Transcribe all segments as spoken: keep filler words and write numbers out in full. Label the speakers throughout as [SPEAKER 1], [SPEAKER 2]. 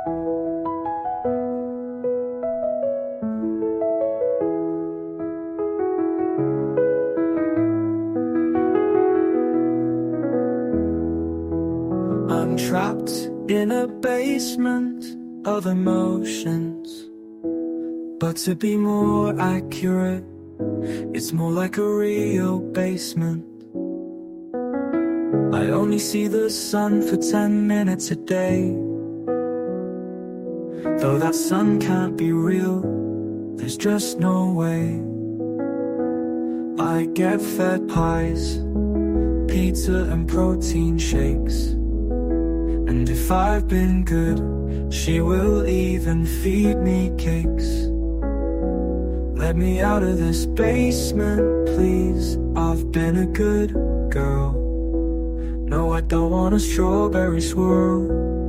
[SPEAKER 1] I'm trapped in a basement of emotions, but to be more accurate, it's more like a real basement. I only see the sun for ten minutes a day. Though that sun can't be real, there's just no way. I get fed pies, pizza and protein shakes, and if I've been good, she will even feed me cakes. Let me out of this basement, please. I've been a good girl. No, I don't want a strawberry swirl.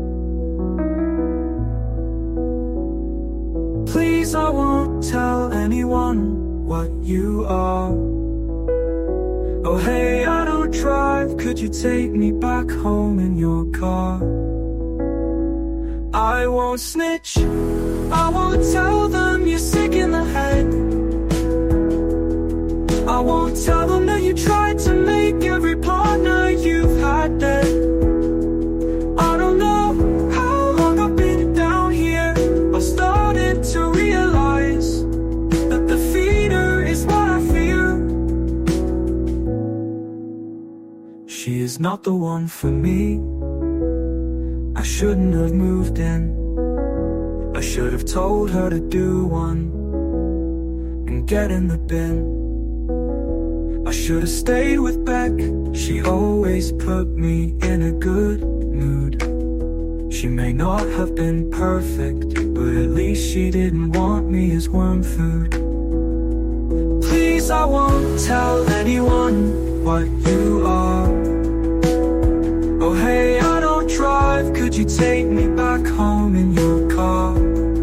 [SPEAKER 1] Please, I won't tell anyone what you are. Oh hey, I don't drive, could you take me back home in your car? I won't snitch, I won't tell them you're sick in the head. I won't tell them that you tried to make every partner you've had dead. I don't know how long I've been down here. I started to realize that the feeder is what I fear. She is not the one for me. I shouldn't have moved in. I should have told her to do one and get in the bin. I should have stayed with Beck. She always put me in a good mood. She may not have been perfect, but at least she didn't want me as worm food. Please, I won't tell anyone what you are. Oh hey, I don't drive, could you take me back home in your car?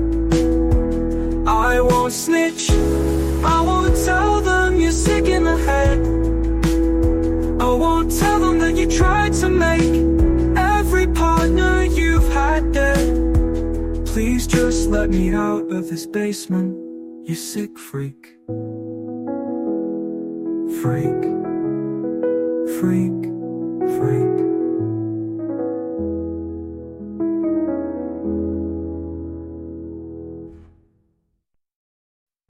[SPEAKER 1] I won't snitch, I won't tell them you're sick in the head. I won't tell them that you tried to make every partner you've had dead. Please just let me out of this basement, you sick freak. Freak, freak.